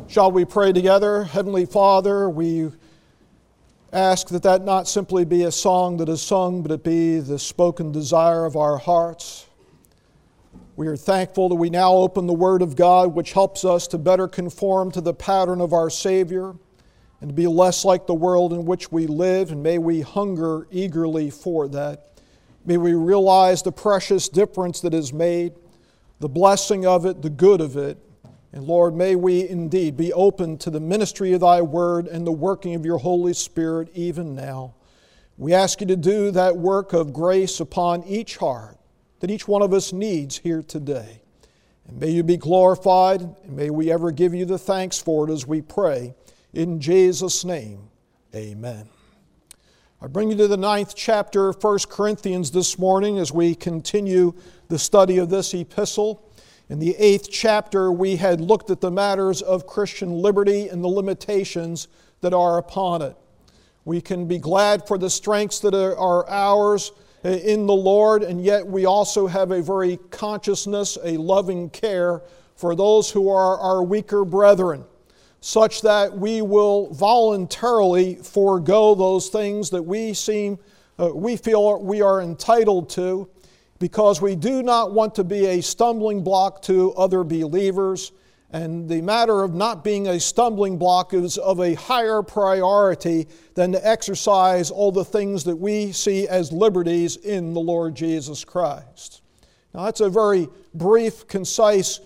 Shall we pray together? Heavenly Father, we ask that that not simply be a song that is sung, but it be the spoken desire of our hearts. We are thankful that we now open the Word of God, which helps us to better conform to the pattern of our Savior and to be less like the world in which we live, and may we hunger eagerly for that. May we realize the precious difference that is made, the blessing of it, the good of it. And Lord, may we indeed be open to the ministry of Thy Word and the working of Your Holy Spirit even now. We ask You to do that work of grace upon each heart that each one of us needs here today. And may You be glorified, and may we ever give You the thanks for it as we pray. In Jesus' name, amen. I bring you to the 9th chapter of 1 Corinthians this morning as we continue the study of this epistle. In the 8th chapter, we had looked at the matters of Christian liberty and the limitations that are upon it. We can be glad for the strengths that are ours in the Lord, and yet we also have a very consciousness, a loving care for those who are our weaker brethren, such that we will voluntarily forego those things that we feel we are entitled to, because we do not want to be a stumbling block to other believers. And the matter of not being a stumbling block is of a higher priority than to exercise all the things that we see as liberties in the Lord Jesus Christ. Now that's a very brief, concise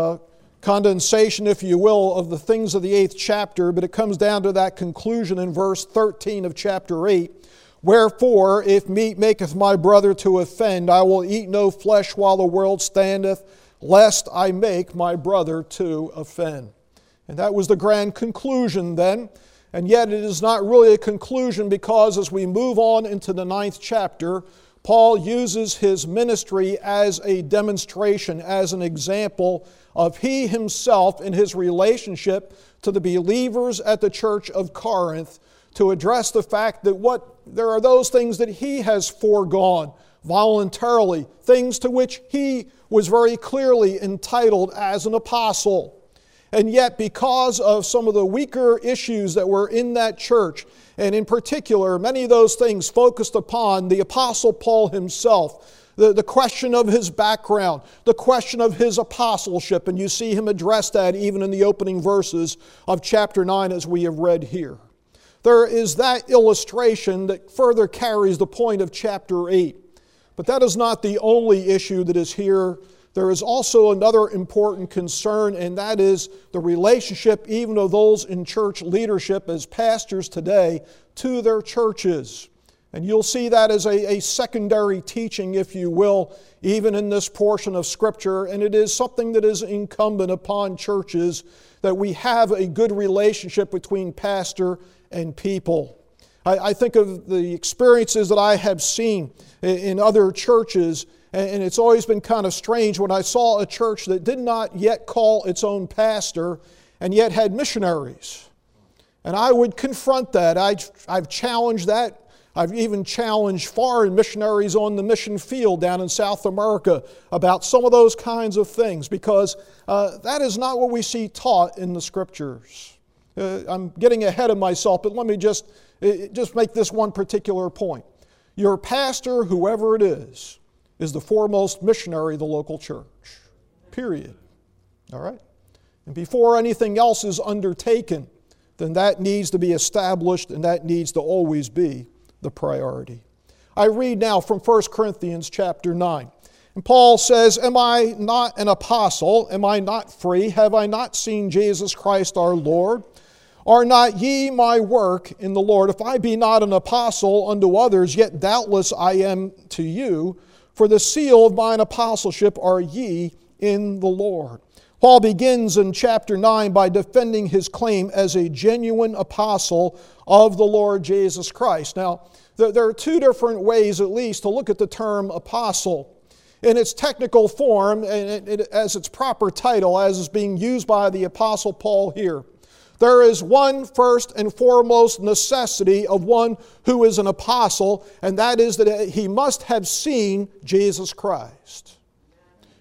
condensation, if you will, of the things of the 8th chapter, but it comes down to that conclusion in verse 13 of chapter 8. Wherefore, if meat maketh my brother to offend, I will eat no flesh while the world standeth, lest I make my brother to offend. And that was the grand conclusion then. And yet it is not really a conclusion, because as we move on into the 9th chapter, Paul uses his ministry as a demonstration, as an example of he himself in his relationship to the believers at the church of Corinth, to address the fact that there are those things that he has foregone voluntarily, things to which he was very clearly entitled as an apostle. And yet, because of some of the weaker issues that were in that church, and in particular, many of those things focused upon the Apostle Paul himself, the question of his background, the question of his apostleship, and you see him address that even in the opening verses of chapter 9 as we have read here. There is that illustration that further carries the point of chapter 8. But that is not the only issue that is here. There is also another important concern, and that is the relationship even of those in church leadership as pastors today to their churches. And you'll see that as a secondary teaching, if you will, even in this portion of Scripture. And it is something that is incumbent upon churches, that we have a good relationship between pastor and people. I think of the experiences that I have seen in other churches, and it's always been kind of strange when I saw a church that did not yet call its own pastor and yet had missionaries. And I would confront that. I've challenged that. I've even challenged foreign missionaries on the mission field down in South America about some of those kinds of things, because that is not what we see taught in the Scriptures. I'm getting ahead of myself, but let me just make this one particular point. Your pastor, whoever it is the foremost missionary of the local church. Period. All right? And before anything else is undertaken, then that needs to be established, and that needs to always be the priority. I read now from 1 Corinthians chapter 9. And Paul says, Am I not an apostle? Am I not free? Have I not seen Jesus Christ our Lord? Are not ye my work in the Lord? If I be not an apostle unto others, yet doubtless I am to you, for the seal of mine apostleship are ye in the Lord. Paul begins in chapter 9 by defending his claim as a genuine apostle of the Lord Jesus Christ. Now, there are two different ways, at least, to look at the term apostle. In its technical form, and as its proper title, as is being used by the Apostle Paul here, there is one first and foremost necessity of one who is an apostle, and that is that he must have seen Jesus Christ.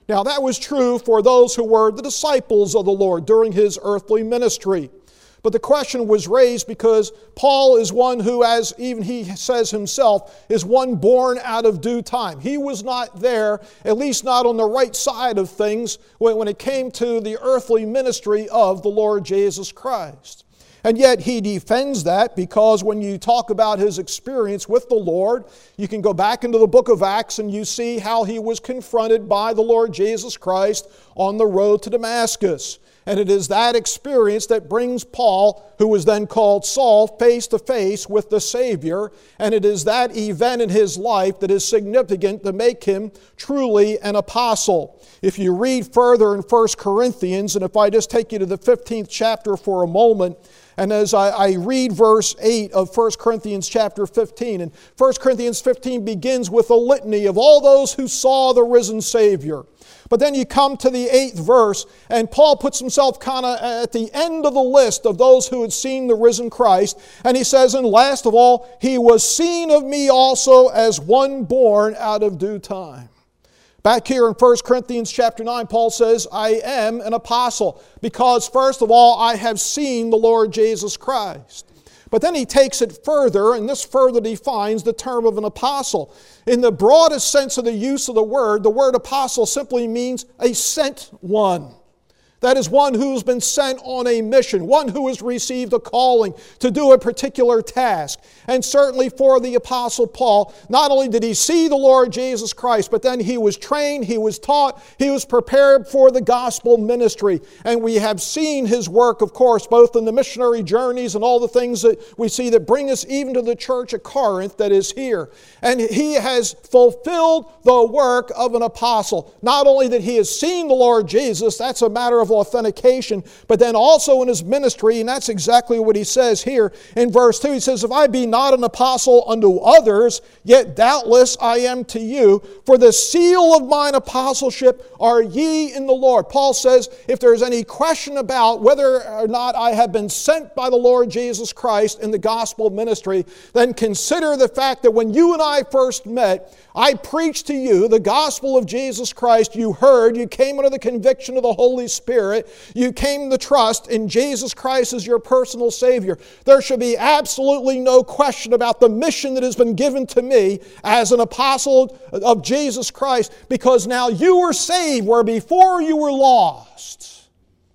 Now that was true for those who were the disciples of the Lord during his earthly ministry. But the question was raised because Paul is one who, as even he says himself, is one born out of due time. He was not there, at least not on the right side of things, when it came to the earthly ministry of the Lord Jesus Christ. And yet he defends that, because when you talk about his experience with the Lord, you can go back into the book of Acts and you see how he was confronted by the Lord Jesus Christ on the road to Damascus. And it is that experience that brings Paul, who was then called Saul, face to face with the Savior. And it is that event in his life that is significant to make him truly an apostle. If you read further in 1 Corinthians, and if I just take you to the 15th chapter for a moment, and as I read verse 8 of 1 Corinthians chapter 15, and 1 Corinthians 15 begins with a litany of all those who saw the risen Savior. But then you come to the 8th verse, and Paul puts himself kind of at the end of the list of those who had seen the risen Christ. And he says, and last of all, he was seen of me also as one born out of due time. Back here in 1 Corinthians chapter 9, Paul says, I am an apostle because, first of all, I have seen the Lord Jesus Christ. But then he takes it further, and this further defines the term of an apostle. In the broadest sense of the use of the word apostle simply means a sent one. That is one who's been sent on a mission, one who has received a calling to do a particular task. And certainly for the Apostle Paul, not only did he see the Lord Jesus Christ, but then he was trained, he was taught, he was prepared for the gospel ministry. And we have seen his work, of course, both in the missionary journeys and all the things that we see that bring us even to the church at Corinth that is here. And he has fulfilled the work of an apostle. Not only that he has seen the Lord Jesus, that's a matter of authentication, but then also in his ministry, and that's exactly what he says here in verse 2. He says, if I be not an apostle unto others, yet doubtless I am to you, for the seal of mine apostleship are ye in the Lord. Paul says, if there's any question about whether or not I have been sent by the Lord Jesus Christ in the gospel ministry, then consider the fact that when you and I first met, I preached to you the gospel of Jesus Christ. You heard, you came under the conviction of the Holy Spirit. You came to trust in Jesus Christ as your personal Savior. There should be absolutely no question about the mission that has been given to me as an apostle of Jesus Christ, because now you were saved where before you were lost.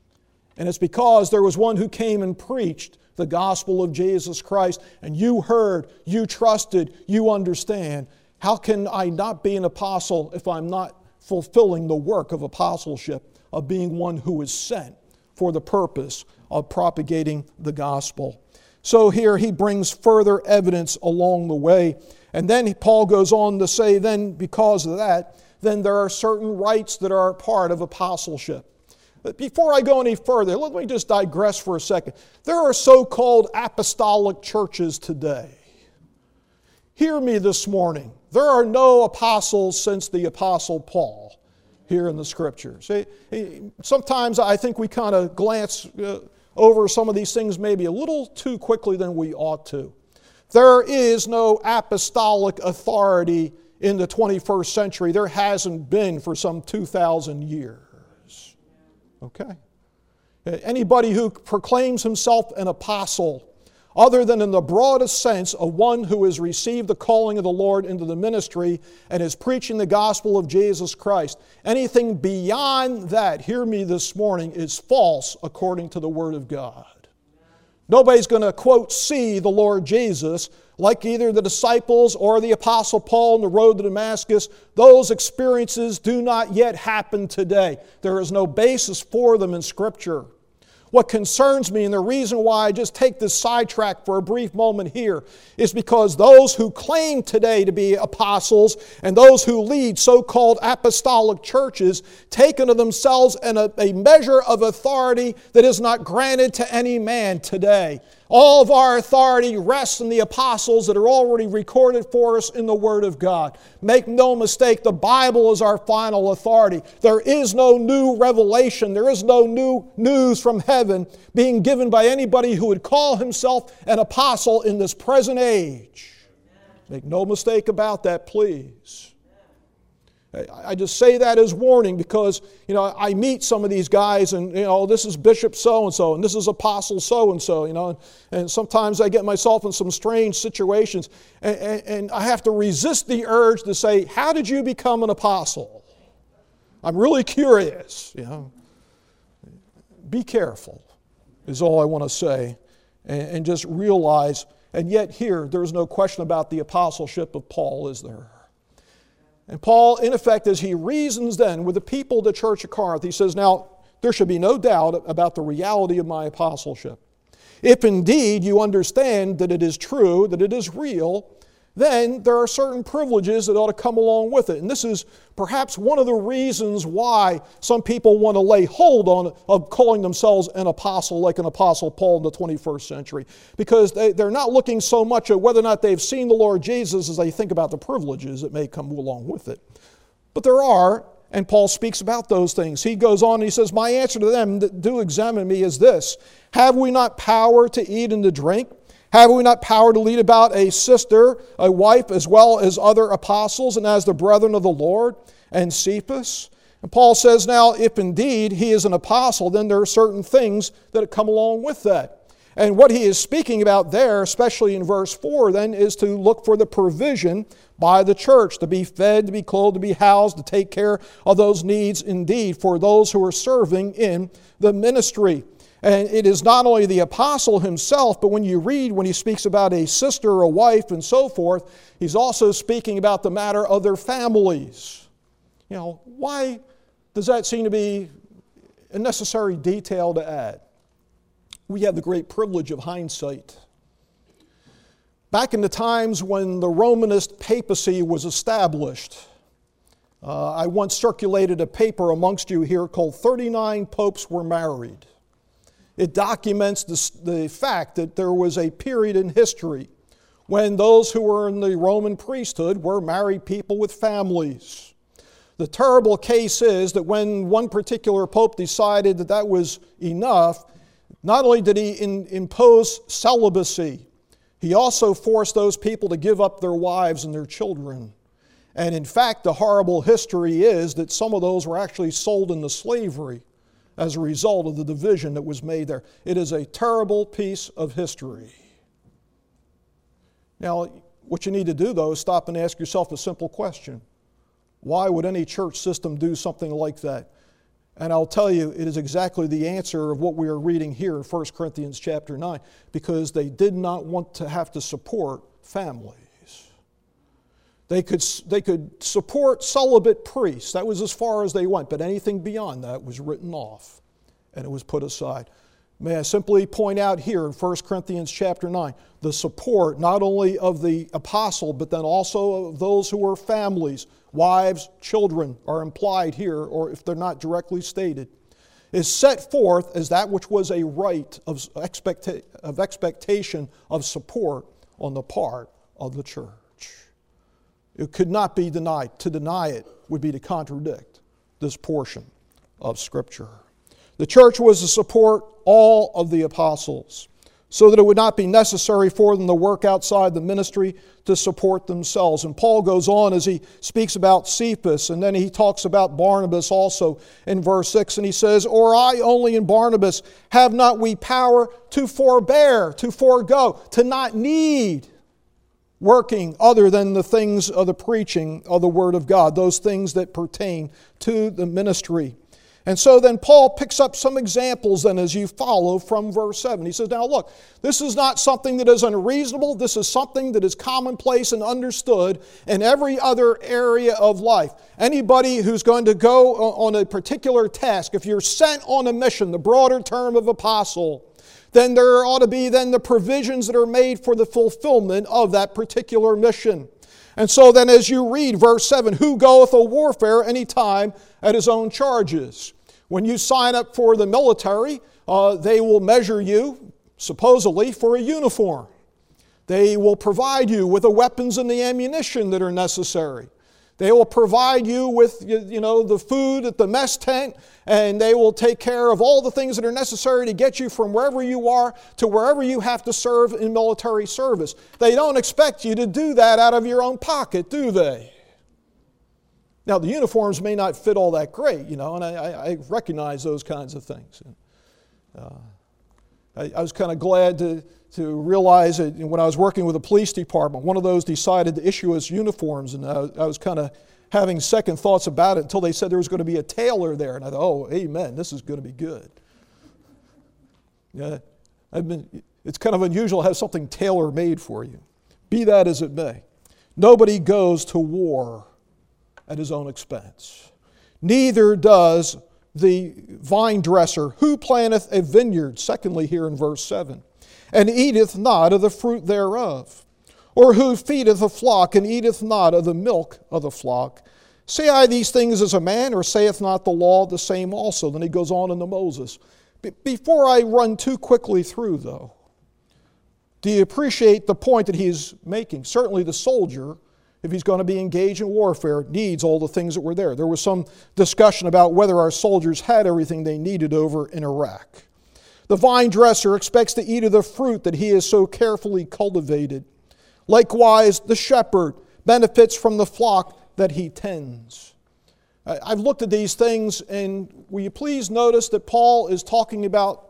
And it's because there was one who came and preached the gospel of Jesus Christ, and you heard, you trusted, you understand. How can I not be an apostle if I'm not fulfilling the work of apostleship, of being one who is sent for the purpose of propagating the gospel? So here he brings further evidence along the way. And then Paul goes on to say, then because of that, then there are certain rights that are a part of apostleship. But before I go any further, let me just digress for a second. There are so-called apostolic churches today. Hear me this morning. There are no apostles since the Apostle Paul here in the Scriptures. Sometimes I think we kind of glance over some of these things maybe a little too quickly than we ought to. There is no apostolic authority in the 21st century. There hasn't been for some 2,000 years. Okay? Anybody who proclaims himself an apostle, other than in the broadest sense of one who has received the calling of the Lord into the ministry and is preaching the gospel of Jesus Christ, anything beyond that, hear me this morning, is false according to the Word of God. Nobody's going to, quote, see the Lord Jesus like either the disciples or the Apostle Paul on the road to Damascus. Those experiences do not yet happen today. There is no basis for them in Scripture. What concerns me, and the reason why I just take this sidetrack for a brief moment here, is because those who claim today to be apostles and those who lead so-called apostolic churches take unto themselves a measure of authority that is not granted to any man today. All of our authority rests in the apostles that are already recorded for us in the Word of God. Make no mistake, the Bible is our final authority. There is no new revelation. There is no new news from heaven being given by anybody who would call himself an apostle in this present age. Make no mistake about that, please. I just say that as warning because, I meet some of these guys and, this is Bishop so-and-so and this is Apostle so-and-so, and sometimes I get myself in some strange situations and I have to resist the urge to say, how did you become an apostle? I'm really curious, Be careful is all I want to say and just realize, and yet here there's no question about the apostleship of Paul, is there? And Paul, in effect, as he reasons then with the people of the church of Corinth, he says, now, there should be no doubt about the reality of my apostleship. If indeed you understand that it is true, that it is real, then there are certain privileges that ought to come along with it. And this is perhaps one of the reasons why some people want to lay hold of calling themselves an apostle, like an Apostle Paul in the 21st century. Because they're not looking so much at whether or not they've seen the Lord Jesus as they think about the privileges that may come along with it. But there are, and Paul speaks about those things. He goes on and he says, my answer to them that do examine me is this: have we not power to eat and to drink? Have we not power to lead about a sister, a wife, as well as other apostles, and as the brethren of the Lord, and Cephas? And Paul says, now, if indeed he is an apostle, then there are certain things that come along with that. And what he is speaking about there, especially in verse 4, then, is to look for the provision by the church, to be fed, to be clothed, to be housed, to take care of those needs indeed for those who are serving in the ministry. And it is not only the apostle himself, but when you read, when he speaks about a sister or a wife and so forth, he's also speaking about the matter of their families. Why does that seem to be a necessary detail to add? We have the great privilege of hindsight. Back in the times when the Romanist papacy was established, I once circulated a paper amongst you here called 39 Popes Were Married. It documents the fact that there was a period in history when those who were in the Roman priesthood were married people with families. The terrible case is that when one particular pope decided that that was enough, not only did he impose celibacy, he also forced those people to give up their wives and their children. And in fact, the horrible history is that some of those were actually sold into slavery as a result of the division that was made there. It is a terrible piece of history. Now, what you need to do, though, is stop and ask yourself a simple question. Why would any church system do something like that? And I'll tell you, it is exactly the answer of what we are reading here in 1 Corinthians chapter 9, because they did not want to have to support families. They could support celibate priests. That was as far as they went, but anything beyond that was written off and it was put aside. May I simply point out here in 1 Corinthians chapter 9, the support not only of the apostle, but then also of those who were families, wives, children are implied here, or if they're not directly stated, is set forth as that which was a right of expectation of support on the part of the church. It could not be denied. To deny it would be to contradict this portion of Scripture. The church was to support all of the apostles so that it would not be necessary for them to work outside the ministry to support themselves. And Paul goes on as he speaks about Cephas, and then he talks about Barnabas also in verse 6, and he says, or I only in Barnabas have not we power to forbear, to forego, to not need working other than the things of the preaching of the Word of God, those things that pertain to the ministry. And so then Paul picks up some examples then as you follow from verse 7. He says, now look, this is not something that is unreasonable. This is something that is commonplace and understood in every other area of life. Anybody who's going to go on a particular task, if you're sent on a mission, the broader term of apostle, then there ought to be then the provisions that are made for the fulfillment of that particular mission. And so then as you read verse 7, who goeth a warfare any time at his own charges? When you sign up for the military, they will measure you, supposedly, for a uniform. They will provide you with the weapons and the ammunition that are necessary. They will provide you with, the food at the mess tent, and they will take care of all the things that are necessary to get you from wherever you are to wherever you have to serve in military service. They don't expect you to do that out of your own pocket, do they? Now, the uniforms may not fit all that great, and I recognize those kinds of things. I was kind of glad to realize that when I was working with the police department, one of those decided to issue us uniforms, and I was kind of having second thoughts about it until they said there was going to be a tailor there, and I thought, oh, amen, this is going to be good. Yeah, it's kind of unusual to have something tailor-made for you. Be that as it may, nobody goes to war at his own expense. Neither does the vine dresser who planteth a vineyard, secondly here in verse 7, and eateth not of the fruit thereof, or who feedeth a flock and eateth not of the milk of the flock. Say I these things as a man, or saith not the law the same also? Then he goes on into Moses. Before I run too quickly through, though, do you appreciate the point that he's making? Certainly the soldier, if he's going to be engaged in warfare, needs all the things that were there. There was some discussion about whether our soldiers had everything they needed over in Iraq. The vine dresser expects to eat of the fruit that he has so carefully cultivated. Likewise, the shepherd benefits from the flock that he tends. I've looked at these things, and will you please notice that Paul is talking about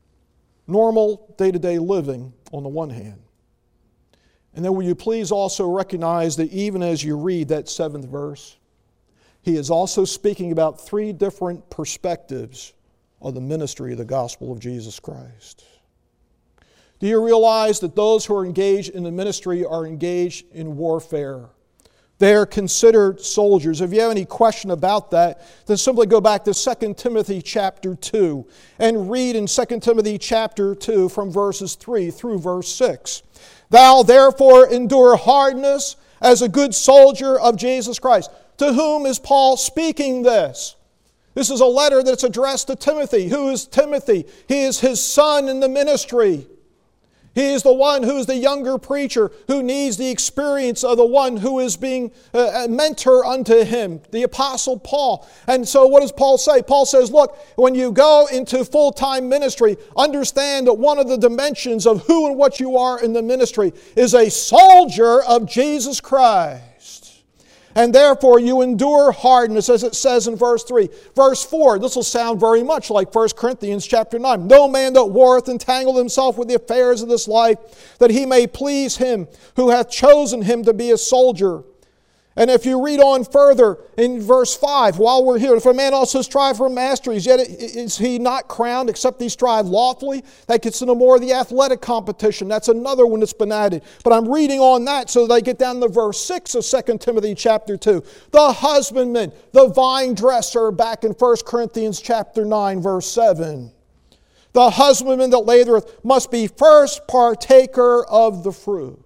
normal day-to-day living on the one hand. And then will you please also recognize that even as you read that 7th verse, he is also speaking about 3 different perspectives of the ministry of the gospel of Jesus Christ. Do you realize that those who are engaged in the ministry are engaged in warfare? They are considered soldiers. If you have any question about that, then simply go back to 2 Timothy chapter 2 and read in 2 Timothy chapter 2 from verses 3 through verse 6. Thou therefore endure hardness as a good soldier of Jesus Christ. To whom is Paul speaking this? This is a letter that's addressed to Timothy. Who is Timothy? He is his son in the ministry. He is the one who is the younger preacher who needs the experience of the one who is being a mentor unto him, the Apostle Paul. And so what does Paul say? Paul says, look, when you go into full-time ministry, understand that one of the dimensions of who and what you are in the ministry is a soldier of Jesus Christ. And therefore you endure hardness, as it says in verse 3. Verse 4, this will sound very much like 1 Corinthians chapter 9. No man that warreth entangled himself with the affairs of this life, that he may please him who hath chosen him to be a soldier. And if you read on further in verse 5, while we're here, if a man also strive for masteries, yet is he not crowned except he strive lawfully? That gets into more of the athletic competition. That's another one that's been added. But I'm reading on that so that I get down to verse 6 of 2 Timothy chapter 2. The husbandman, the vine dresser, back in 1 Corinthians chapter 9, verse 7. The husbandman that laboureth must be first partaker of the fruit.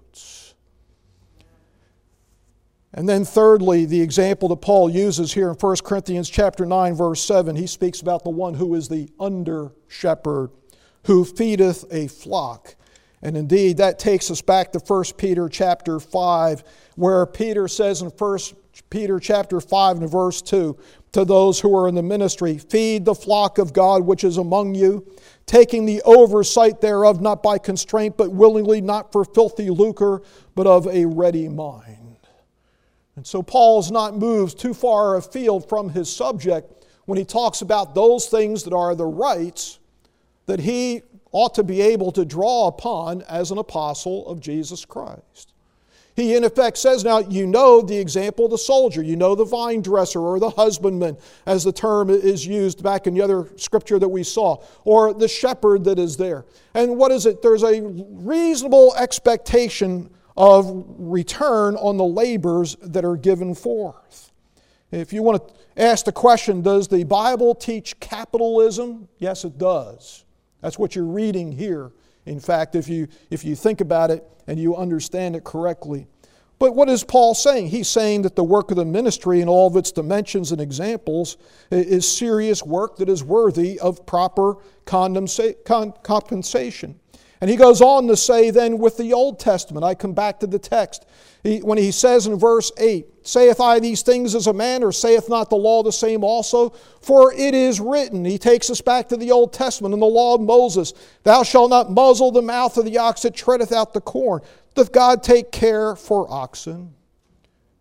And then thirdly, the example that Paul uses here in 1 Corinthians chapter 9, verse 7, he speaks about the one who is the under-shepherd, who feedeth a flock. And indeed, that takes us back to 1 Peter chapter 5, where Peter says in 1 Peter chapter 5 and verse 2, to those who are in the ministry, feed the flock of God which is among you, taking the oversight thereof, not by constraint, but willingly, not for filthy lucre, but of a ready mind. And so Paul's not moved too far afield from his subject when he talks about those things that are the rights that he ought to be able to draw upon as an apostle of Jesus Christ. He in effect says, now you know the example of the soldier, you know the vine dresser or the husbandman as the term is used back in the other scripture that we saw, or the shepherd that is there. And what is it? There's a reasonable expectation of return on the labors that are given forth. If you want to ask the question, does the Bible teach capitalism? Yes, it does. That's what you're reading here. In fact, if you think about it and you understand it correctly. But what is Paul saying? He's saying that the work of the ministry in all of its dimensions and examples is serious work that is worthy of proper compensation. And he goes on to say then with the Old Testament, I come back to the text, when he says in verse 8, saith I these things as a man, or saith not the law the same also? For it is written, he takes us back to the Old Testament and the law of Moses, thou shalt not muzzle the mouth of the ox that treadeth out the corn. Doth God take care for oxen?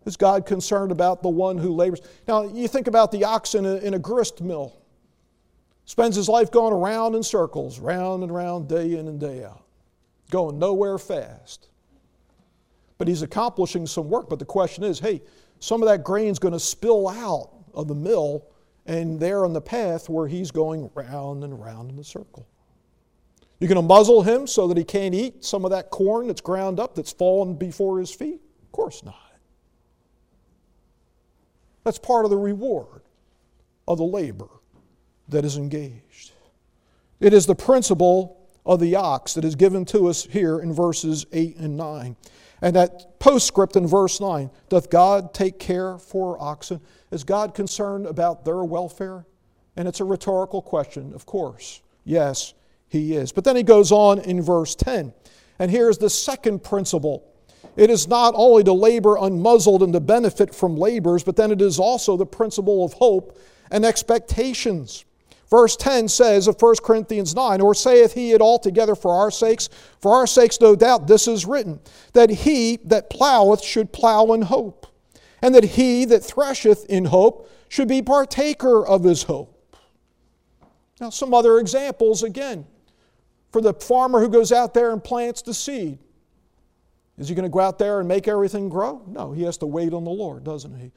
Is God concerned about the one who labors? Now, you think about the ox in a grist mill. Spends his life going around in circles, round and round, day in and day out. Going nowhere fast. But he's accomplishing some work. But the question is, hey, some of that grain's going to spill out of the mill and there on the path where he's going round and round in the circle. You're going to muzzle him so that he can't eat some of that corn that's ground up, that's fallen before his feet? Of course not. That's part of the reward of the labor that is engaged. It is the principle of the ox that is given to us here in verses 8 and 9. And that postscript in verse 9, doth God take care for oxen? Is God concerned about their welfare? And it's a rhetorical question, of course. Yes, He is. But then he goes on in verse 10. And here's the second principle. It is not only to labor unmuzzled and to benefit from labors, but then it is also the principle of hope and expectations. Verse 10 says of 1 Corinthians 9, or saith he it altogether for our sakes no doubt this is written, that he that ploweth should plow in hope, and that he that thresheth in hope should be partaker of his hope. Now some other examples again. For the farmer who goes out there and plants the seed, is he going to go out there and make everything grow? No, he has to wait on the Lord, doesn't he?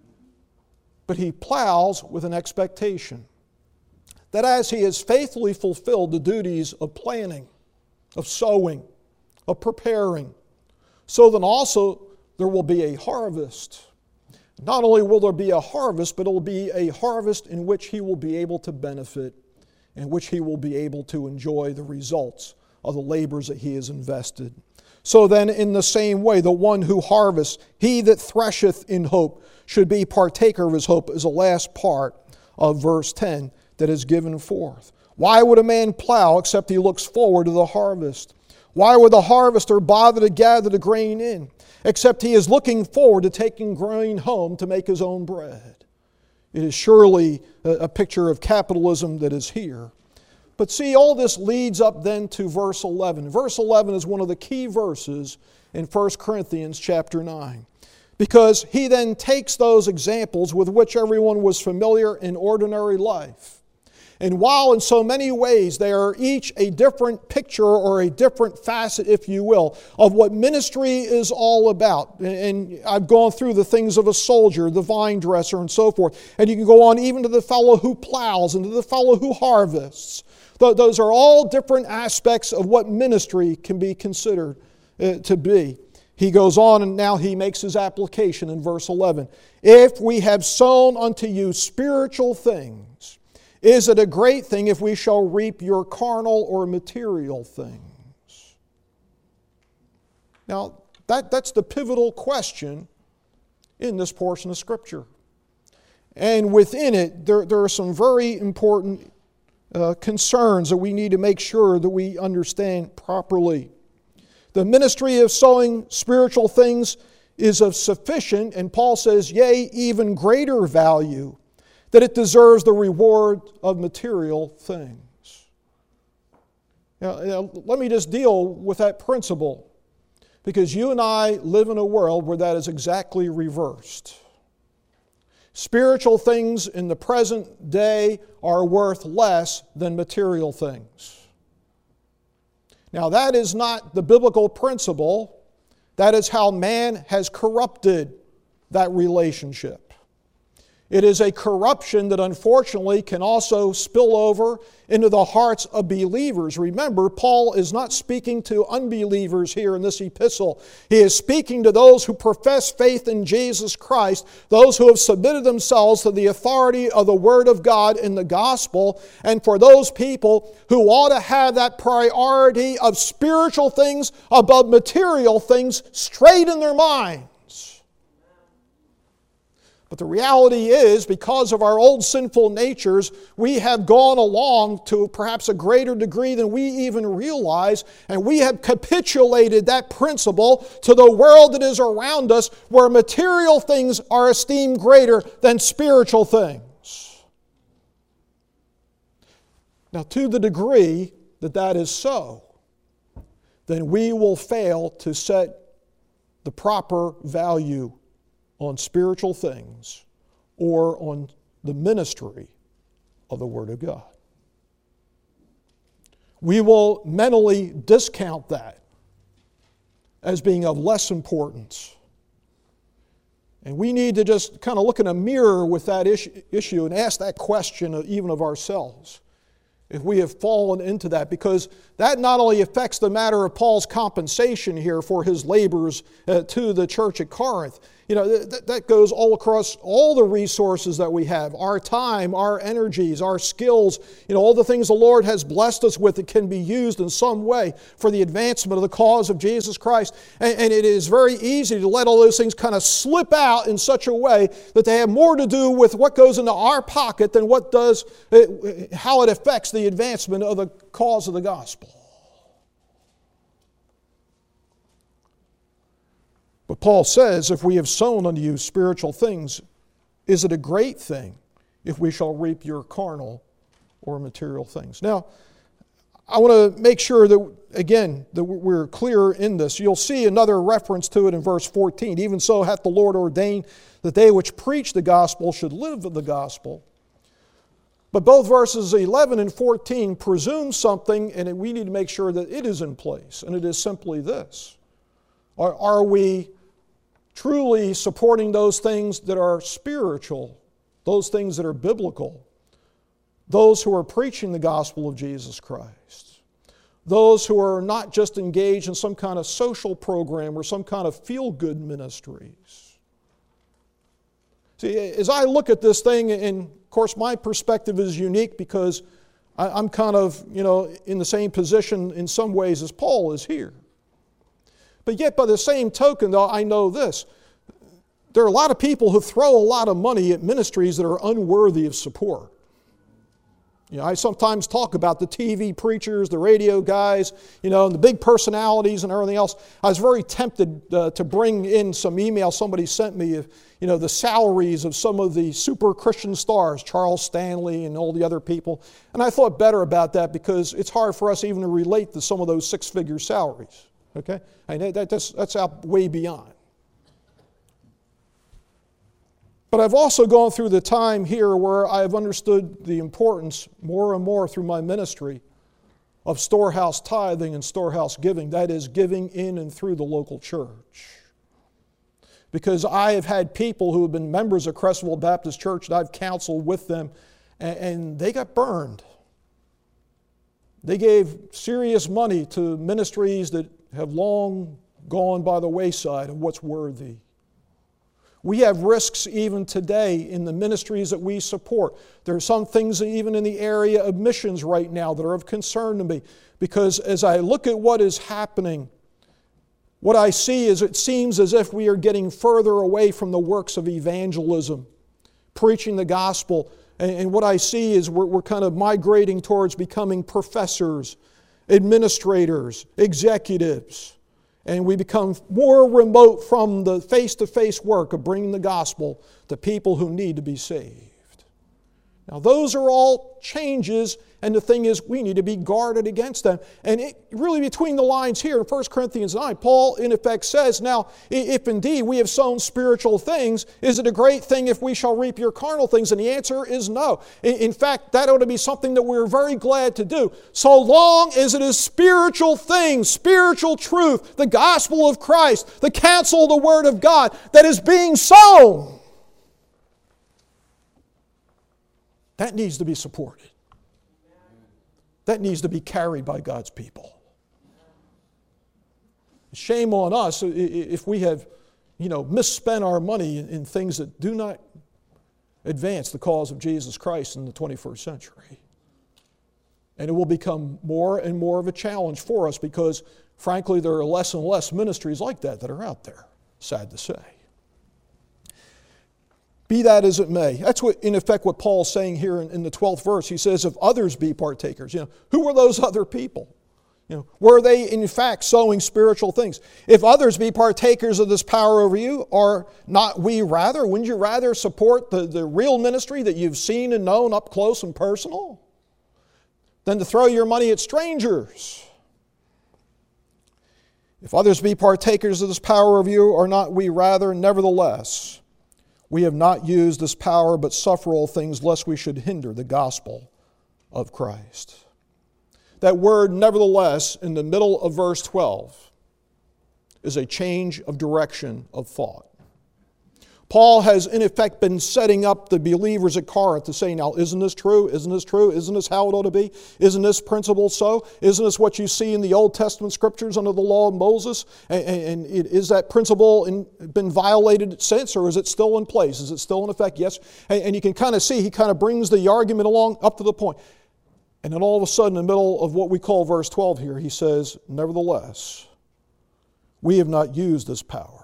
But he plows with an expectation that as he has faithfully fulfilled the duties of planting, of sowing, of preparing, so then also there will be a harvest. Not only will there be a harvest, but it will be a harvest in which he will be able to benefit, in which he will be able to enjoy the results of the labors that he has invested. So then in the same way, the one who harvests, he that thresheth in hope, should be partaker of his hope, is the last part of verse 10 that is given forth. Why would a man plow except he looks forward to the harvest? Why would the harvester bother to gather the grain in, except he is looking forward to taking grain home to make his own bread? It is surely a picture of capitalism that is here. But see, all this leads up then to verse 11. Verse 11 is one of the key verses in 1 Corinthians chapter 9. Because he then takes those examples with which everyone was familiar in ordinary life. And while in so many ways they are each a different picture or a different facet, if you will, of what ministry is all about. And I've gone through the things of a soldier, the vine dresser, and so forth. And you can go on even to the fellow who plows and to the fellow who harvests. Those are all different aspects of what ministry can be considered to be. He goes on and now he makes his application in verse 11. If we have sown unto you spiritual things, is it a great thing if we shall reap your carnal or material things? Now, that's the pivotal question in this portion of Scripture. And within it, there are some very important concerns that we need to make sure that we understand properly. The ministry of sowing spiritual things is of sufficient, and Paul says, yea, even greater value, that it deserves the reward of material things. Now, let me just deal with that principle, because you and I live in a world where that is exactly reversed. Spiritual things in the present day are worth less than material things. Now, that is not the biblical principle. That is how man has corrupted that relationship. It is a corruption that unfortunately can also spill over into the hearts of believers. Remember, Paul is not speaking to unbelievers here in this epistle. He is speaking to those who profess faith in Jesus Christ, those who have submitted themselves to the authority of the Word of God in the gospel, and for those people who ought to have that priority of spiritual things above material things straight in their mind. But the reality is, because of our old sinful natures, we have gone along to perhaps a greater degree than we even realize, and we have capitulated that principle to the world that is around us, where material things are esteemed greater than spiritual things. Now, to the degree that that is so, then we will fail to set the proper value on spiritual things or on the ministry of the Word of God. We will mentally discount that as being of less importance. And we need to just kind of look in a mirror with that issue and ask that question even of ourselves, if we have fallen into that, because that not only affects the matter of Paul's compensation here for his labors to the church at Corinth. That goes all across all the resources that we have, our time, our energies, our skills, all the things the Lord has blessed us with that can be used in some way for the advancement of the cause of Jesus Christ. And it is very easy to let all those things kind of slip out in such a way that they have more to do with what goes into our pocket than how it affects the advancement of the cause of the gospel. But Paul says, if we have sown unto you spiritual things, is it a great thing if we shall reap your carnal or material things? Now, I want to make sure that, again, that we're clear in this. You'll see another reference to it in verse 14. Even so hath the Lord ordained that they which preach the gospel should live the gospel. But both verses 11 and 14 presume something, and we need to make sure that it is in place. And it is simply this. Are we truly supporting those things that are spiritual, those things that are biblical, those who are preaching the gospel of Jesus Christ, those who are not just engaged in some kind of social program or some kind of feel-good ministries? See, as I look at this thing, and of course my perspective is unique because I'm kind of, in the same position in some ways as Paul is here. But yet by the same token, though, I know this. There are a lot of people who throw a lot of money at ministries that are unworthy of support. I sometimes talk about the TV preachers, the radio guys, and the big personalities and everything else. I was very tempted to bring in some email somebody sent me of, the salaries of some of the super Christian stars, Charles Stanley and all the other people. And I thought better about that because it's hard for us even to relate to some of those six-figure salaries. Okay? That's out way beyond. But I've also gone through the time here where I have understood the importance more and more through my ministry of storehouse tithing and storehouse giving. That is, giving in and through the local church. Because I have had people who have been members of Crestville Baptist Church, and I've counseled with them, and they got burned. They gave serious money to ministries that have long gone by the wayside of what's worthy. We have risks even today in the ministries that we support. There are some things even in the area of missions right now that are of concern to me, because as I look at what is happening, what I see is it seems as if we are getting further away from the works of evangelism, preaching the gospel. And what I see is we're kind of migrating towards becoming professors, administrators, executives. And we become more remote from the face-to-face work of bringing the gospel to people who need to be saved. Now, those are all changes, and the thing is, we need to be guarded against them. And really between the lines here in 1 Corinthians 9, Paul in effect says, now, if indeed we have sown spiritual things, is it a great thing if we shall reap your carnal things? And the answer is no. In fact, that ought to be something that we're very glad to do. So long as it is spiritual things, spiritual truth, the gospel of Christ, the counsel of the Word of God that is being sown, that needs to be supported. That needs to be carried by God's people. Shame on us if we have, misspent our money in things that do not advance the cause of Jesus Christ in the 21st century. And it will become more and more of a challenge for us because, frankly, there are less and less ministries like that are out there, sad to say. Be that as it may. That's what, in effect, what Paul's saying here in the 12th verse. He says, if others be partakers. Who were those other people? Were they, in fact, sowing spiritual things? If others be partakers of this power over you, are not we rather? Wouldn't you rather support the real ministry that you've seen and known up close and personal than to throw your money at strangers? If others be partakers of this power of you, are not we rather? Nevertheless, We have not used this power, but suffer all things, lest we should hinder the gospel of Christ. That word, nevertheless, in the middle of verse 12, is a change of direction of thought. Paul has, in effect, been setting up the believers at Corinth to say, now, isn't this true? Isn't this true? Isn't this how it ought to be? Isn't this principle so? Isn't this what you see in the Old Testament scriptures under the law of Moses? And is that principle been violated since, or is it still in place? Is it still in effect? Yes. And you can kind of see, he kind of brings the argument along up to the point. And then all of a sudden, in the middle of what we call verse 12 here, he says, nevertheless, we have not used this power.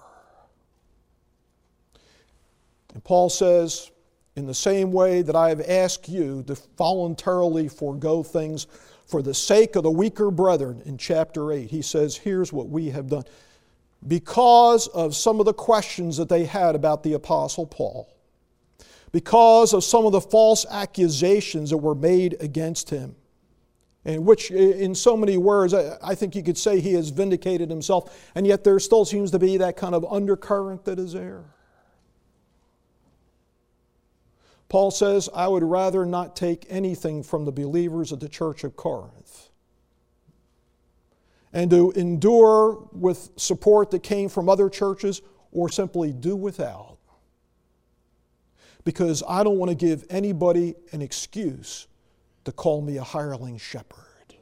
And Paul says, in the same way that I have asked you to voluntarily forego things for the sake of the weaker brethren in chapter 8, he says, here's what we have done. Because of some of the questions that they had about the Apostle Paul, because of some of the false accusations that were made against him, in which, in so many words, I think you could say he has vindicated himself, and yet there still seems to be that kind of undercurrent that is there. Paul says, I would rather not take anything from the believers of the church of Corinth and to endure with support that came from other churches or simply do without, because I don't want to give anybody an excuse to call me a hireling shepherd.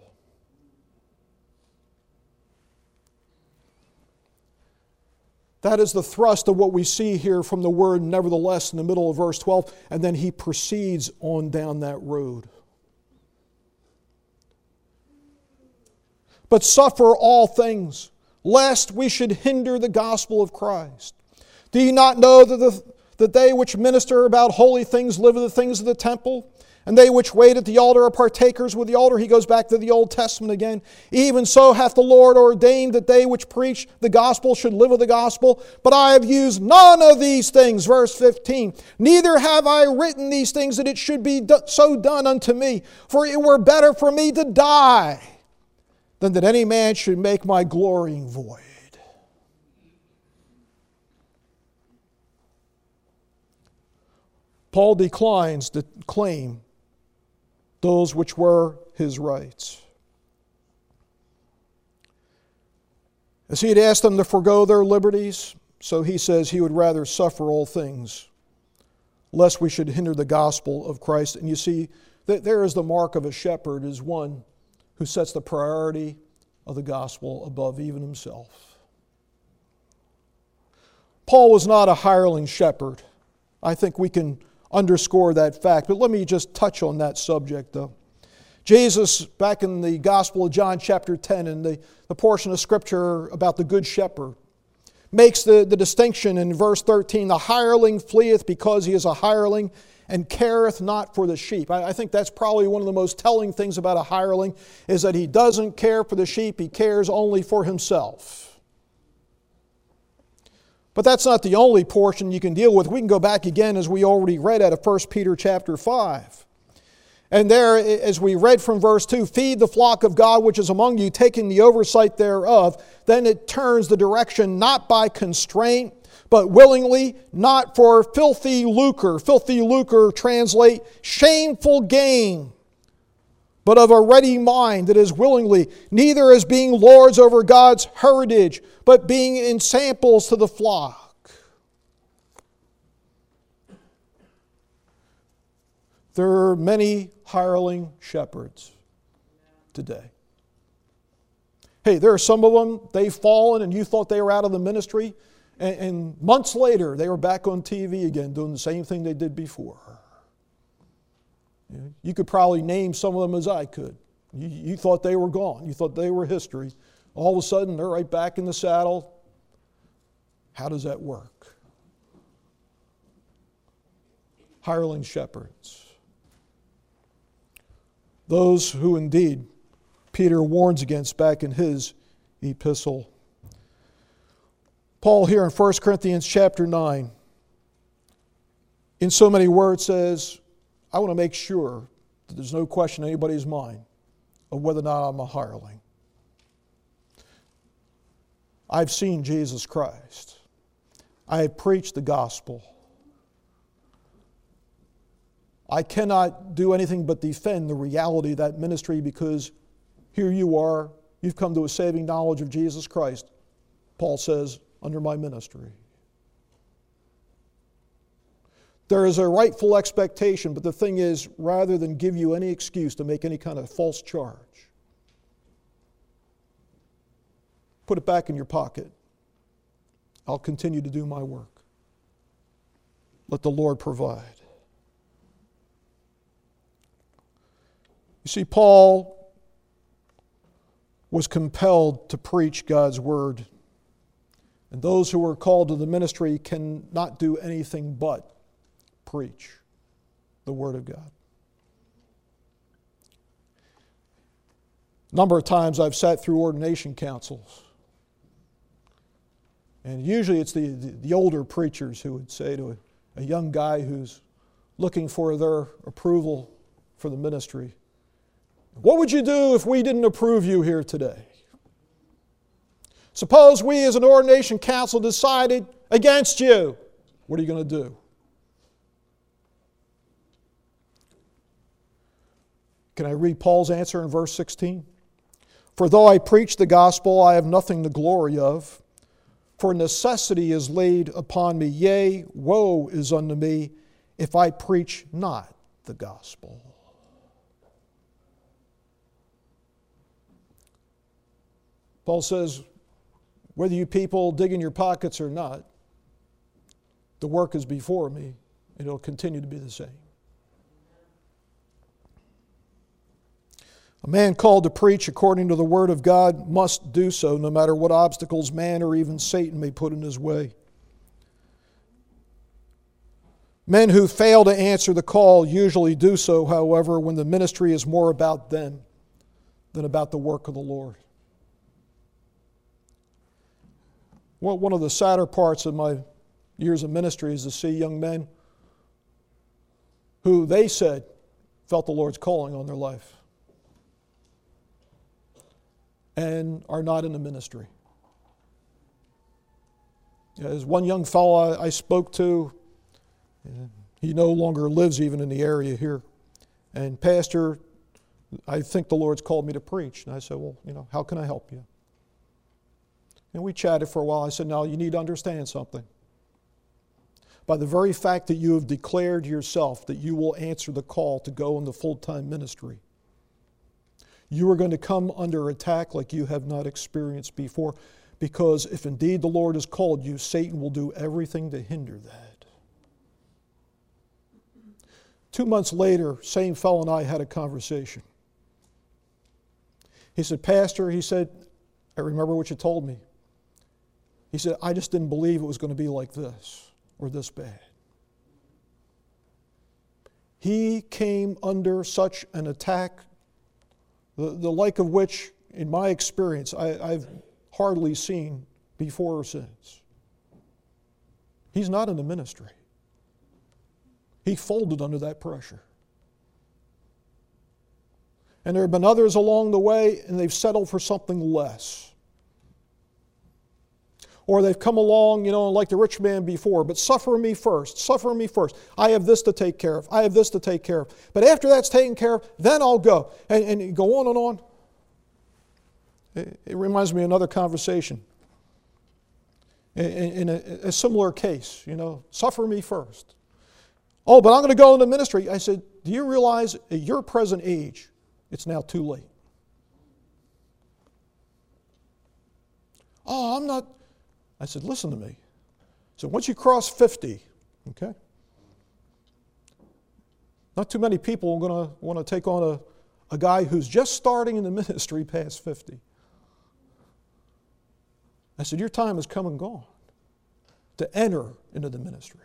That is the thrust of what we see here from the word nevertheless in the middle of verse 12, and then he proceeds on down that road. But suffer all things, lest we should hinder the gospel of Christ. Do you not know that they which minister about holy things live in the things of the temple? And they which wait at the altar are partakers with the altar. He goes back to the Old Testament again. Even so hath the Lord ordained that they which preach the gospel should live of the gospel. But I have used none of these things. Verse 15. Neither have I written these things that it should be so done unto me. For it were better for me to die than that any man should make my glorying void. Paul declines to claim those which were his rights. As he had asked them to forego their liberties, so he says he would rather suffer all things, lest we should hinder the gospel of Christ. And you see, there is the mark of a shepherd, is one who sets the priority of the gospel above even himself. Paul was not a hireling shepherd. I think we can underscore that fact. But let me just touch on that subject, though. Jesus, back in the Gospel of John chapter 10, in the portion of Scripture about the Good Shepherd, makes the distinction in verse 13, the hireling fleeth because he is a hireling and careth not for the sheep. I think that's probably one of the most telling things about a hireling, is that he doesn't care for the sheep, he cares only for himself. But that's not the only portion you can deal with. We can go back again, as we already read out of 1 Peter chapter 5. And there, as we read from verse 2, feed the flock of God which is among you, taking the oversight thereof. Then it turns the direction not by constraint, but willingly, not for filthy lucre. Filthy lucre translate shameful gain, but of a ready mind that is willingly, neither as being lords over God's heritage, but being ensamples to the flock. There are many hireling shepherds today. Hey, there are some of them, they've fallen and you thought they were out of the ministry, and months later they were back on TV again doing the same thing they did before. You could probably name some of them as I could. You thought they were gone. You thought they were history. All of a sudden, they're right back in the saddle. How does that work? Hireling shepherds. Those who indeed Peter warns against back in his epistle. Paul here in 1 Corinthians chapter 9, in so many words says, I want to make sure that there's no question in anybody's mind of whether or not I'm a hireling. I've seen Jesus Christ. I have preached the gospel. I cannot do anything but defend the reality of that ministry, because here you are, you've come to a saving knowledge of Jesus Christ, Paul says, under my ministry. There is a rightful expectation, but the thing is, rather than give you any excuse to make any kind of false charge, put it back in your pocket. I'll continue to do my work. Let the Lord provide. You see, Paul was compelled to preach God's word. And those who are called to the ministry cannot do anything but preach the word of God. A number of times I've sat through ordination councils. And usually it's the older preachers who would say to a young guy who's looking for their approval for the ministry, "What would you do if we didn't approve you here today? Suppose we as an ordination council decided against you. What are you going to do?" Can I read Paul's answer in verse 16? "For though I preach the gospel, I have nothing to glory of. For necessity is laid upon me, yea, woe is unto me, if I preach not the gospel." Paul says, whether you people dig in your pockets or not, the work is before me, and it'll continue to be the same. A man called to preach according to the Word of God must do so, no matter what obstacles man or even Satan may put in his way. Men who fail to answer the call usually do so, however, when the ministry is more about them than about the work of the Lord. Well, one of the sadder parts of my years of ministry is to see young men who they said felt the Lord's calling on their life and are not in the ministry. There's one young fellow I spoke to, he no longer lives even in the area here. And "Pastor, I think the Lord's called me to preach." And I said, "Well, how can I help you?" And we chatted for a while. I said, "Now, you need to understand something. By the very fact that you have declared yourself that you will answer the call to go into full-time ministry, you are going to come under attack like you have not experienced before, because if indeed the Lord has called you, Satan will do everything to hinder that." 2 months later, same fellow and I had a conversation. He said, "Pastor," he said, "I remember what you told me." He said, "I just didn't believe it was going to be like this or this bad." He came under such an attack, the like of which, in my experience, I've hardly seen before or since. He's not in the ministry. He folded under that pressure. And there have been others along the way, and they've settled for something less. Or they've come along, like the rich man before, "But suffer me first, suffer me first. I have this to take care of, I have this to take care of. But after that's taken care of, then I'll go." And go on and on. It reminds me of another conversation. In a similar case, "Suffer me first." "Oh, but I'm going to go into ministry." I said, "Do you realize at your present age, it's now too late?" "Oh, I'm not..." I said, "Listen to me." So once you cross 50, okay, not too many people are going to want to take on a guy who's just starting in the ministry past 50. I said, "Your time has come and gone to enter into the ministry."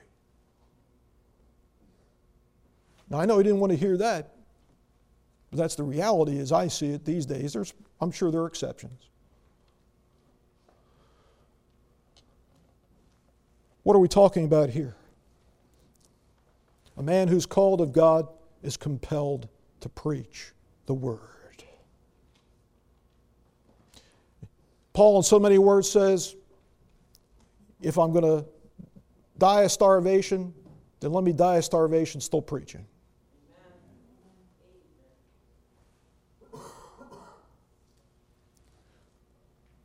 Now, I know he didn't want to hear that, but that's the reality as I see it these days. I'm sure there are exceptions. What are we talking about here? A man who's called of God is compelled to preach the word. Paul, in so many words, says, if I'm going to die of starvation, then let me die of starvation still preaching.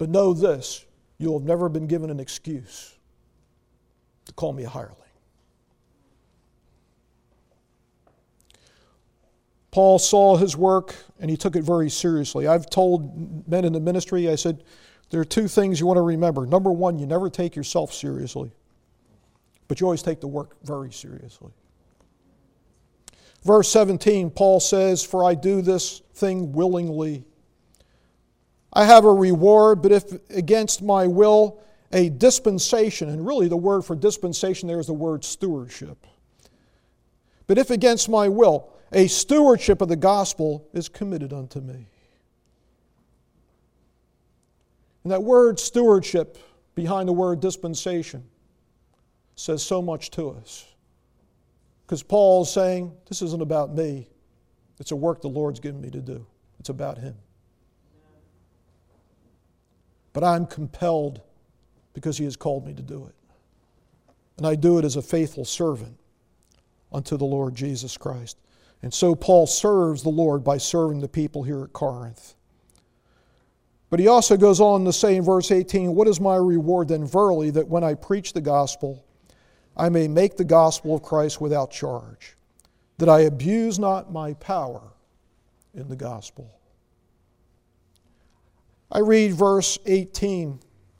But know this, you'll have never been given an excuse to call me a hireling. Paul saw his work and he took it very seriously. I've told men in the ministry, I said, there are two things you want to remember. Number one, you never take yourself seriously, but you always take the work very seriously. Verse 17, Paul says, "For I do this thing willingly. I have a reward, but if against my will, a dispensation," and really the word for dispensation there is the word stewardship. "But if against my will, a stewardship of the gospel is committed unto me." And that word stewardship behind the word dispensation says so much to us. Because Paul's saying, this isn't about me. It's a work the Lord's given me to do. It's about Him. But I'm compelled because He has called me to do it. And I do it as a faithful servant unto the Lord Jesus Christ. And so Paul serves the Lord by serving the people here at Corinth. But he also goes on to say in verse 18, "What is my reward then? Verily, that when I preach the gospel, I may make the gospel of Christ without charge, that I abuse not my power in the gospel." I read verse 18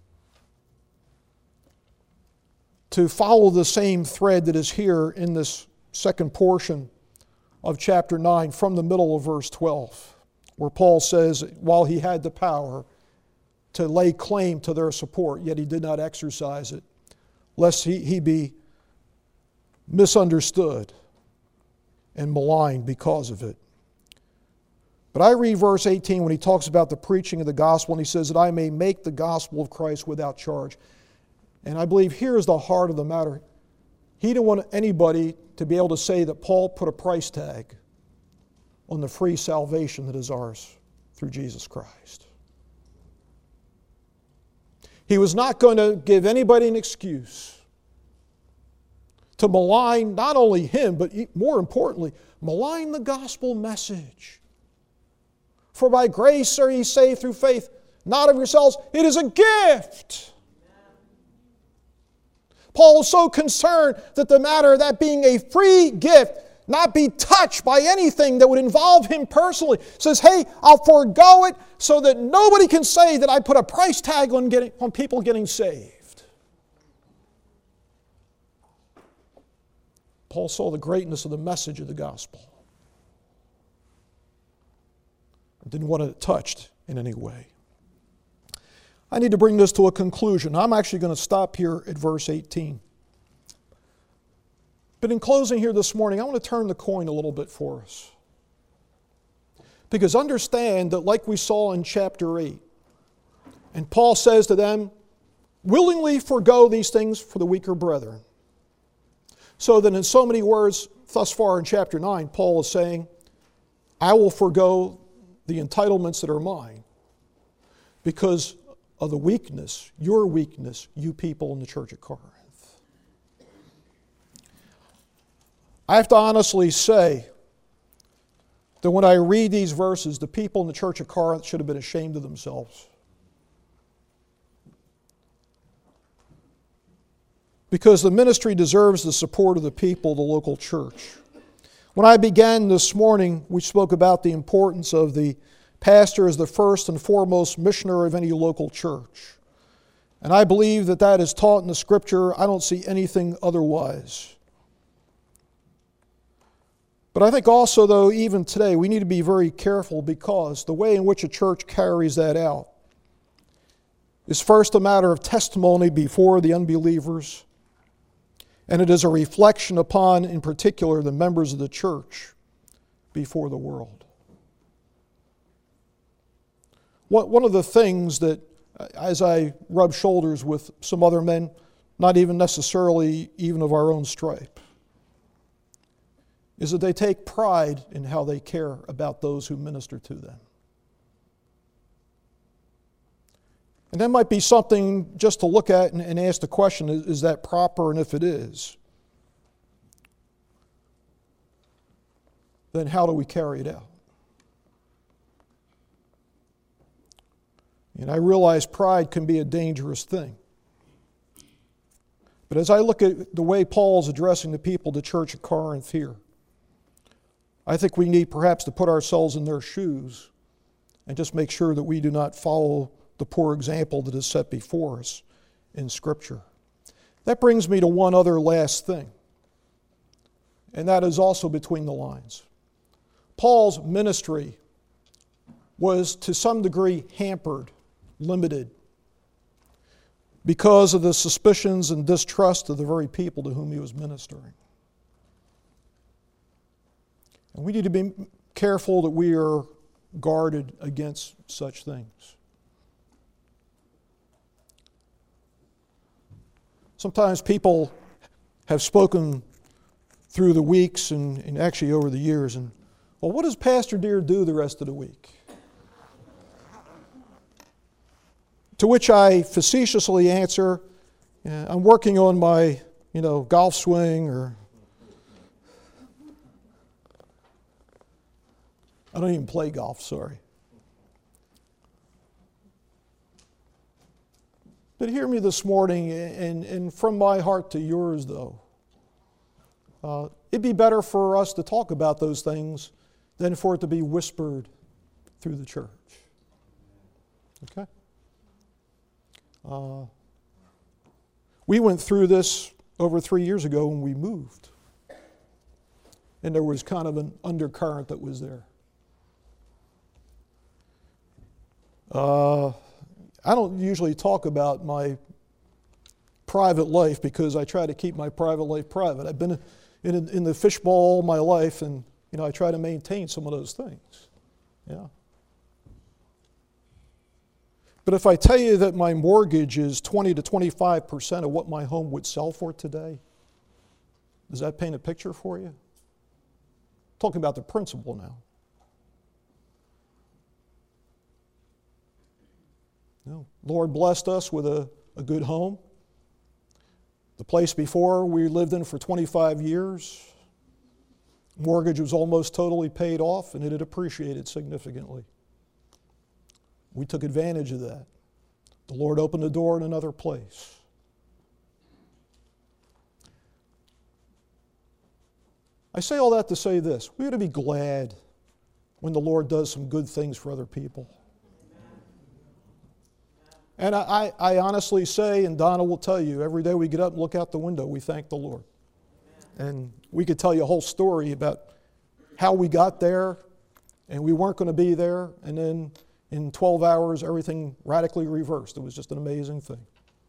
to follow the same thread that is here in this second portion of chapter 9 from the middle of verse 12, where Paul says, while he had the power to lay claim to their support, yet he did not exercise it, lest he be misunderstood and maligned because of it. But I read verse 18 when he talks about the preaching of the gospel, and he says that I may make the gospel of Christ without charge. And I believe here is the heart of the matter. He didn't want anybody to be able to say that Paul put a price tag on the free salvation that is ours through Jesus Christ. He was not going to give anybody an excuse to malign not only him, but more importantly, malign the gospel message. "For by grace are ye saved through faith, not of yourselves, it is a gift." Paul is so concerned that the matter of that being a free gift not be touched by anything that would involve him personally. Says, hey, I'll forego it so that nobody can say that I put a price tag on people getting saved. Paul saw the greatness of the message of the gospel. Didn't want it touched in any way. I need to bring this to a conclusion. I'm actually going to stop here at verse 18. But in closing here this morning, I want to turn the coin a little bit for us. Because understand that like we saw in chapter 8, and Paul says to them, willingly forego these things for the weaker brethren. So that in so many words, thus far in chapter 9, Paul is saying, I will forego the entitlements that are mine because of the weakness, your weakness, you people in the church at Corinth. I have to honestly say that when I read these verses, the people in the church at Corinth should have been ashamed of themselves. Because the ministry deserves the support of the people of the local church. When I began this morning, we spoke about the importance of the pastor as the first and foremost missionary of any local church. And I believe that that is taught in the Scripture. I don't see anything otherwise. But I think also, though, even today, we need to be very careful because the way in which a church carries that out is first a matter of testimony before the unbelievers, and it is a reflection upon, in particular, the members of the church before the world. One of the things that, as I rub shoulders with some other men, not even necessarily even of our own stripe, is that they take pride in how they care about those who minister to them. And that might be something just to look at and ask the question, is that proper? And if it is, then how do we carry it out? And I realize pride can be a dangerous thing. But as I look at the way Paul's addressing the people, the church at Corinth here, I think we need perhaps to put ourselves in their shoes and just make sure that we do not follow the poor example that is set before us in Scripture. That brings me to one other last thing, and that is also between the lines. Paul's ministry was to some degree hampered, limited, because of the suspicions and distrust of the very people to whom he was ministering. And we need to be careful that we are guarded against such things. Sometimes people have spoken through the weeks and actually over the years, and, well, what does Pastor Deere do the rest of the week? To which I facetiously answer, I'm working on my, golf swing, or I don't even play golf, sorry. But hear me this morning, and from my heart to yours, though. It'd be better for us to talk about those things than for it to be whispered through the church. Okay? We went through this over 3 years ago when we moved. And there was kind of an undercurrent that was there. I don't usually talk about my private life because I try to keep my private life private. I've been in the fishbowl all my life, and I try to maintain some of those things. Yeah. But if I tell you that my mortgage is 20 to 25% of what my home would sell for today, does that paint a picture for you? I'm talking about the principle now. No. Lord blessed us with a good home. The place before we lived in for 25 years, mortgage was almost totally paid off, and it had appreciated significantly. We took advantage of that. The Lord opened the door in another place. I say all that to say this. We ought to be glad when the Lord does some good things for other people. And I honestly say, and Donna will tell you, every day we get up and look out the window, we thank the Lord. And we could tell you a whole story about how we got there, and we weren't going to be there, and then in 12 hours, everything radically reversed. It was just an amazing thing.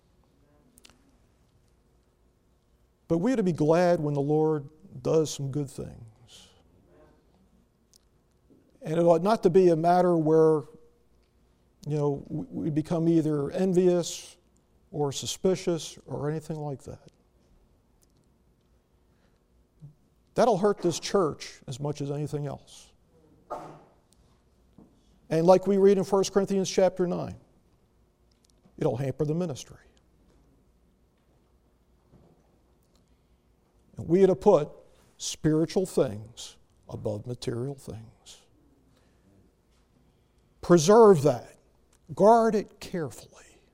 But we ought to be glad when the Lord does some good things. And it ought not to be a matter where, we become either envious or suspicious or anything like that. That'll hurt this church as much as anything else. And like we read in 1 Corinthians chapter 9, it'll hamper the ministry. And we are to put spiritual things above material things. Preserve that. Guard it carefully.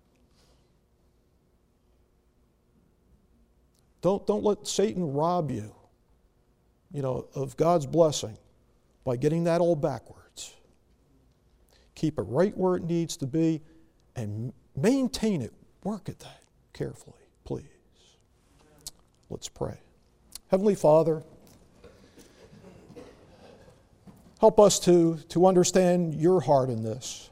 Don't let Satan rob you, of God's blessing by getting that all backwards. Keep it right where it needs to be and maintain it. Work at that carefully, please. Let's pray. Heavenly Father, help us to understand your heart in this.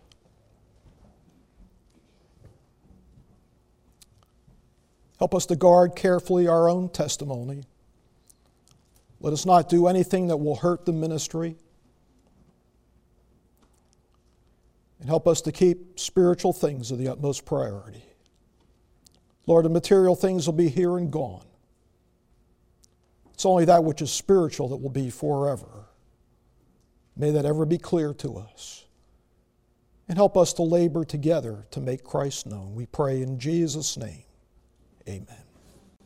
Help us to guard carefully our own testimony. Let us not do anything that will hurt the ministry. And help us to keep spiritual things of the utmost priority. Lord, the material things will be here and gone. It's only that which is spiritual that will be forever. May that ever be clear to us. And help us to labor together to make Christ known. We pray in Jesus' name. Amen.